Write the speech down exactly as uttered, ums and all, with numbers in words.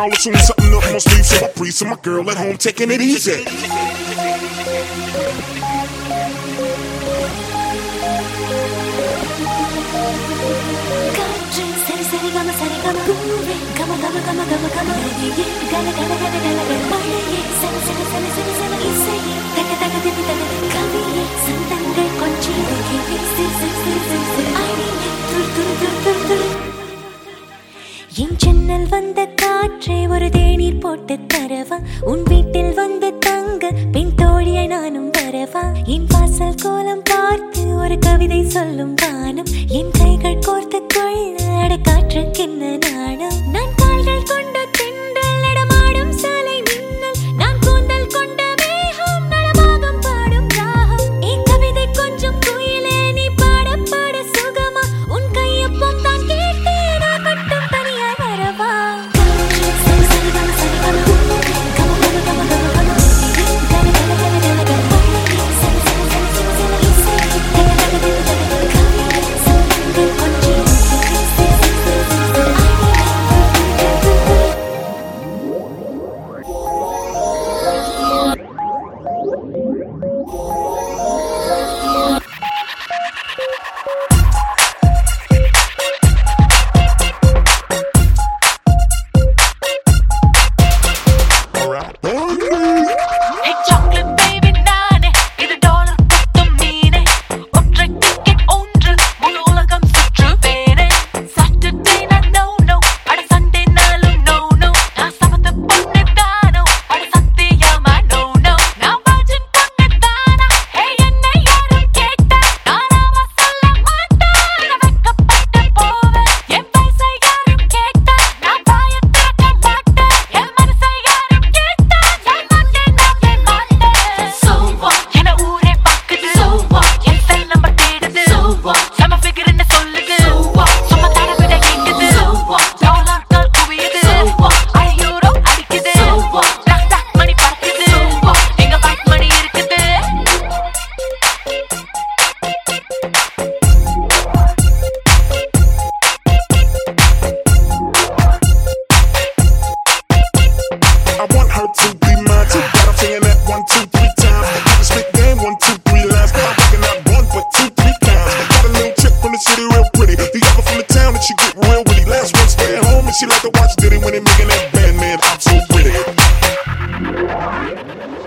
tomorrow, soon something up my sleeve. So I breathe, so my girl at home taking it easy. என் ஜன்னல் வந்த காற்றே ஒரு தேநீர் போட்டு தரவா உன் வீட்டில் வந்து தங்க பின் தோழியை நானும் வரவா என் வாசல் கோலம் பார்த்து ஒரு கவிதை சொல்லும் வானம் என் கைகள் கோர்த்து கொள்ள அட காற்றுக்கென்ன நாணம் நான் கால்கள் கொண்ட தென்றல் நடமாடும் சாலை மின்னல் நான் கூந்தல் கொண்ட மேகம் நடமாகம் பாடும் ராகம் என் கவிதை கொஞ்சம் குயிலே நீ பாட பாட சுகமா உன் கையொப்பம் தான் கேட்டேன் நான் மட்டும் தனியா வரவா She like to watch Diddy when they making that Batman. I'm so pretty.